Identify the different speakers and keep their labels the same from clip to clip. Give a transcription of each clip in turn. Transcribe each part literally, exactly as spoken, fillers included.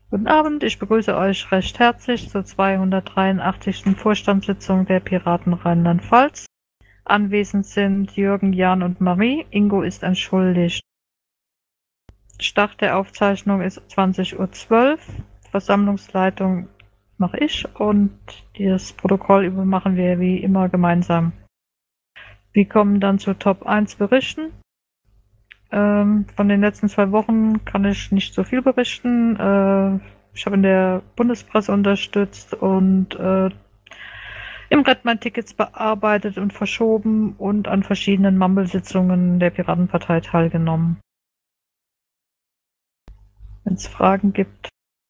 Speaker 1: Guten Abend, ich begrüße euch recht herzlich zur zweihundertdreiundachtzigsten Vorstandssitzung der Piraten Rheinland-Pfalz. Anwesend sind Jürgen, Jan und Marie. Ingo ist entschuldigt. Start der Aufzeichnung ist zwanzig Uhr zwölf. Versammlungsleitung mache ich und das Protokoll machen wir wie immer gemeinsam. Wir kommen dann zu Top eins Berichten. Ähm, von den letzten zwei Wochen kann ich nicht so viel berichten. Äh, ich habe in der Bundespresse unterstützt und äh, im Redmine Tickets bearbeitet und verschoben und an verschiedenen Mumble-Sitzungen der Piratenpartei teilgenommen. Wenn es Fragen gibt.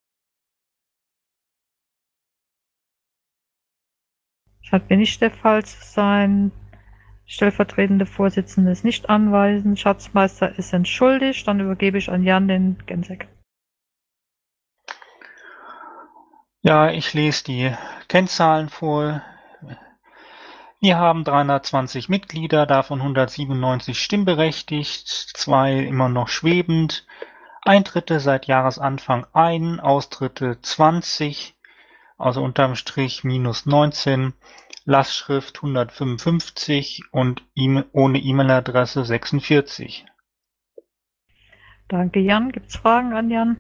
Speaker 1: Scheint mir nicht der Fall zu sein. Stellvertretende Vorsitzende ist nicht anwesend. Schatzmeister ist entschuldigt. Dann übergebe ich an Jan den Gensek.
Speaker 2: Ja, ich lese die Kennzahlen vor. Wir haben dreihundertzwanzig Mitglieder, davon hundertsiebenundneunzig stimmberechtigt, zwei immer noch schwebend, Eintritte seit Jahresanfang ein, Austritte zwanzig, also unterm Strich minus neunzehn, Lastschrift hundertfünfundfünfzig und e ohne E-Mail-Adresse sechsundvierzig.
Speaker 1: Danke, Jan. Gibt es Fragen an Jan?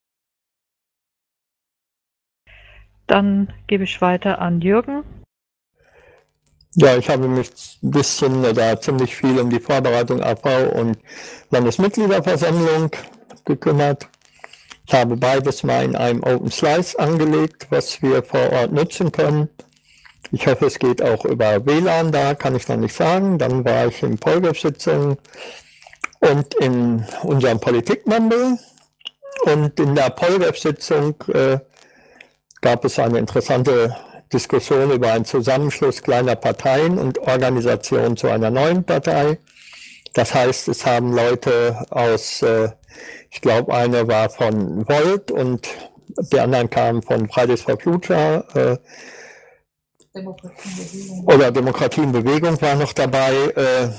Speaker 1: Dann gebe ich weiter an Jürgen.
Speaker 3: Ja, ich habe mich ein bisschen oder ziemlich viel um die Vorbereitung A V und Landesmitgliederversammlung gekümmert. Ich habe beides mal in einem Open Slice angelegt, was wir vor Ort nutzen können. Ich hoffe, es geht auch über W L A N, da kann ich noch nicht sagen. Dann war ich in Polgef-Sitzungen und in unserem Politik-Mumble. Und in der Polgef-Sitzung äh, gab es eine interessante Diskussion über einen Zusammenschluss kleiner Parteien und Organisation zu einer neuen Partei. Das heißt, es haben Leute aus, äh, ich glaube, eine war von Volt und die anderen kamen von Fridays for Future äh, Demokratie oder Demokratie in Bewegung war noch dabei, äh,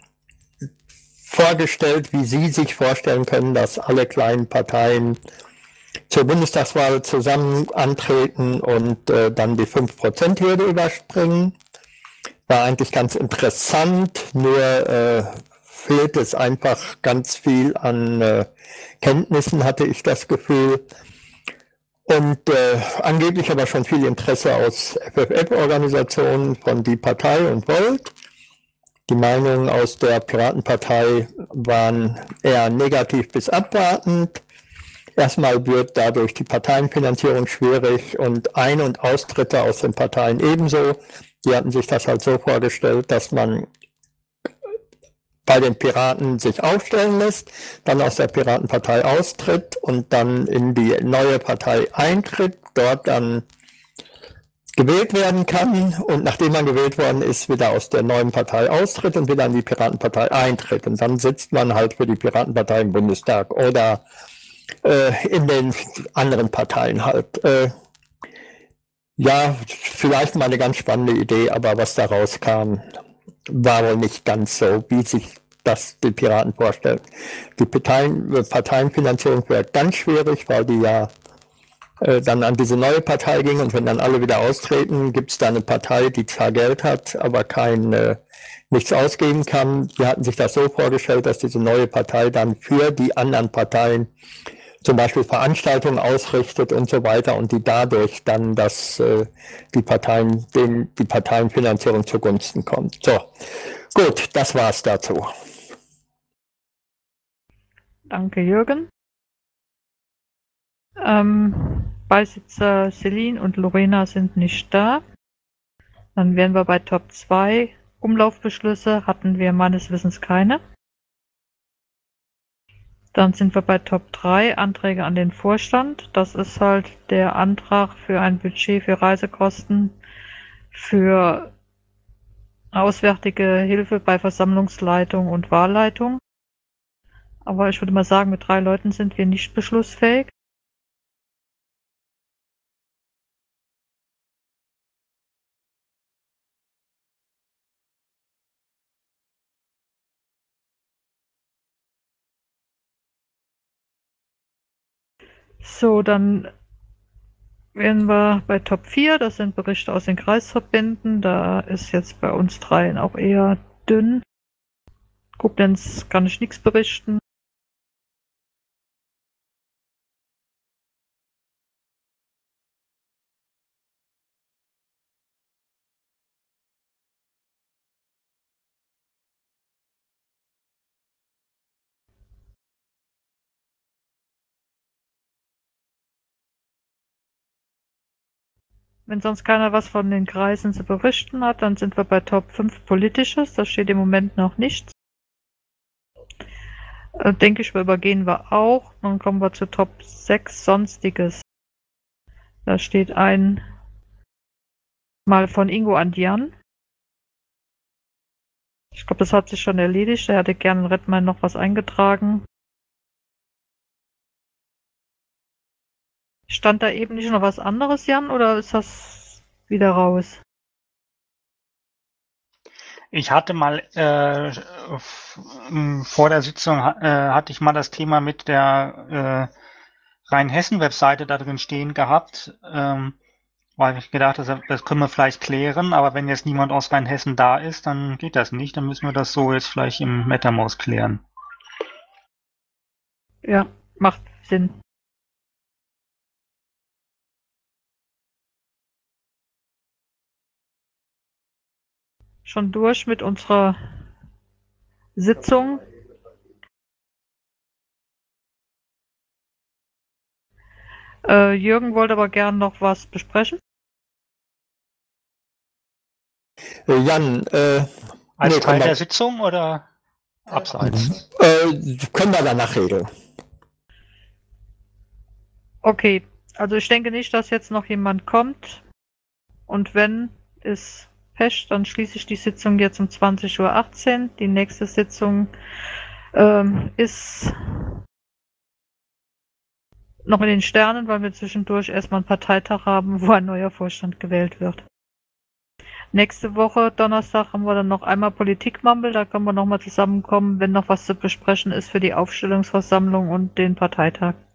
Speaker 3: vorgestellt, wie sie sich vorstellen können, dass alle kleinen Parteien zur Bundestagswahl zusammen antreten und äh, dann die fünf Prozent Hürde überspringen. War eigentlich ganz interessant, nur äh, fehlt es einfach ganz viel an äh, Kenntnissen, hatte ich das Gefühl. Und äh, angeblich aber schon viel Interesse aus F F F-Organisationen von Die Partei und Volt. Die Meinungen aus der Piratenpartei waren eher negativ bis abwartend. Erstmal wird dadurch die Parteienfinanzierung schwierig und Ein- und Austritte aus den Parteien ebenso. Die hatten sich das halt so vorgestellt, dass man bei den Piraten sich aufstellen lässt, dann aus der Piratenpartei austritt und dann in die neue Partei eintritt, dort dann gewählt werden kann und nachdem man gewählt worden ist, wieder aus der neuen Partei austritt und wieder in die Piratenpartei eintritt. Und dann sitzt man halt für die Piratenpartei im Bundestag oder äh, in den anderen Parteien halt. Äh, ja, vielleicht mal eine ganz spannende Idee, aber was da rauskam, war wohl nicht ganz so, wie sich das die Piraten vorstellen. Die Parteien, Parteienfinanzierung wäre ganz schwierig, weil die ja äh, dann an diese neue Partei ging und wenn dann alle wieder austreten, gibt es da eine Partei, die zwar Geld hat, aber kein äh, nichts ausgeben kann. Die hatten sich das so vorgestellt, dass diese neue Partei dann für die anderen Parteien zum Beispiel Veranstaltungen ausrichtet und so weiter und die dadurch dann dass äh, die Parteien, denen die Parteienfinanzierung zugunsten kommt. So, gut, das war's dazu.
Speaker 1: Danke, Jürgen. Ähm, Beisitzer Celine und Lorena sind nicht da. Dann wären wir bei Top zwei. Umlaufbeschlüsse hatten wir meines Wissens keine. Dann sind wir bei Top drei, Anträge an den Vorstand. Das ist halt der Antrag für ein Budget für Reisekosten für auswärtige Hilfe bei Versammlungsleitung und Wahlleitung. Aber ich würde mal sagen, mit drei Leuten sind wir nicht beschlussfähig. So, dann wären wir bei Top vier. Das sind Berichte aus den Kreisverbänden. Da ist jetzt bei uns dreien auch eher dünn. Koblenz kann ich nichts berichten. Wenn sonst keiner was von den Kreisen zu berichten hat, dann sind wir bei Top fünf Politisches. Da steht im Moment noch nichts. Äh, denke ich, übergehen wir auch. Dann kommen wir zu Top sechs Sonstiges. Da steht ein mal von Ingo Andian. Ich glaube, das hat sich schon erledigt. Er hatte gerne in Redmine noch was eingetragen. Stand da eben nicht noch was anderes, Jan, oder ist das wieder raus?
Speaker 2: Ich hatte mal äh, vor der Sitzung äh, hatte ich mal das Thema mit der äh, Rheinhessen-Webseite da drin stehen gehabt, ähm, weil ich gedacht habe, das können wir vielleicht klären, aber wenn jetzt niemand aus Rheinhessen da ist, dann geht das nicht. Dann müssen wir das so jetzt vielleicht im MetaMouse klären.
Speaker 1: Ja, macht Sinn. Schon durch mit unserer Sitzung. Äh, Jürgen wollte aber gern noch was besprechen.
Speaker 3: Äh, Jan, äh,
Speaker 2: Als
Speaker 3: nee,
Speaker 2: Teil
Speaker 3: wir,
Speaker 2: der Sitzung oder abseits?
Speaker 3: äh, können wir danach regeln.
Speaker 1: Okay, also ich denke nicht, dass jetzt noch jemand kommt. Und wenn, ist Pech, dann schließe ich die Sitzung jetzt um zwanzig Uhr achtzehn. Die nächste Sitzung ähm, ist noch in den Sternen, weil wir zwischendurch erstmal einen Parteitag haben, wo ein neuer Vorstand gewählt wird. Nächste Woche, Donnerstag, haben wir dann noch einmal Politikmumble. Da können wir nochmal zusammenkommen, wenn noch was zu besprechen ist für die Aufstellungsversammlung und den Parteitag.